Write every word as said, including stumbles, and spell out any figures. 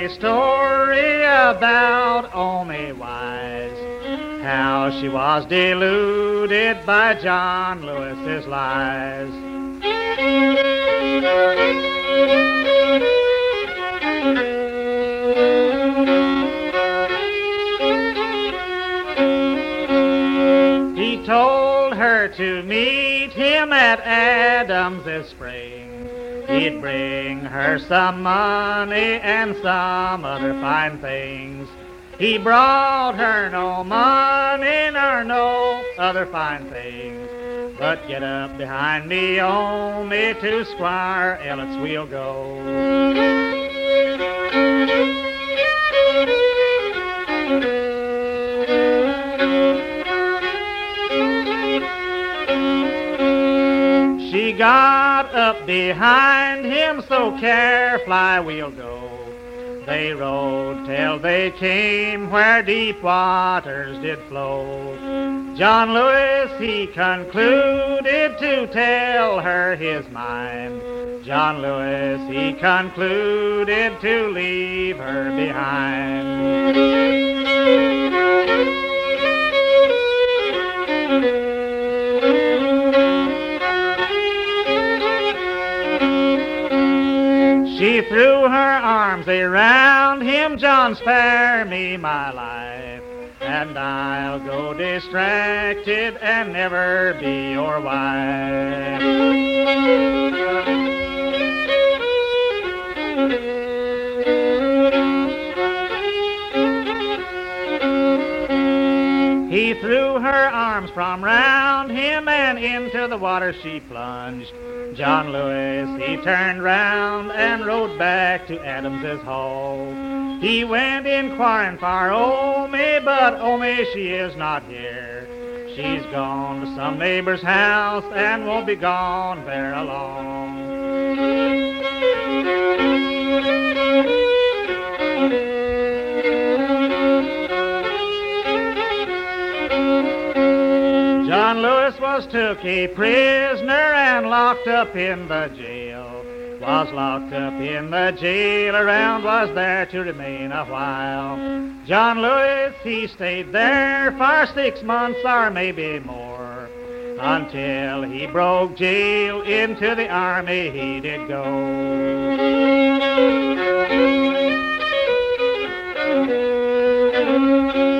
a story about Omi Wise, how she was deluded by John Lewis's lies. He told her to meet him at Adams' spring. He'd bring her some money and some other fine things. He brought her no money nor no other fine things. But get up behind me, Omi, to Squire Ellet's we'll go. She got up behind him, so carefly we'll go. They rode till they came where deep waters did flow. John Lewis, he concluded to tell her his mind. John Lewis, he concluded to leave her behind. She threw her arms around him, John, spare me my life, and I'll go distracted and never be your wife. He threw her arms from round him, and into the water she plunged. John Lewis, he turned round and rode back to Adams's hall. He went inquiring for Omi, but Omi, she is not here. She's gone to some neighbor's house and won't be gone very long. John Lewis was took a prisoner and locked up in the jail. Was locked up in the jail, around was there to remain a while. John Lewis, he stayed there for six months or maybe more, until he broke jail, into the army he did go.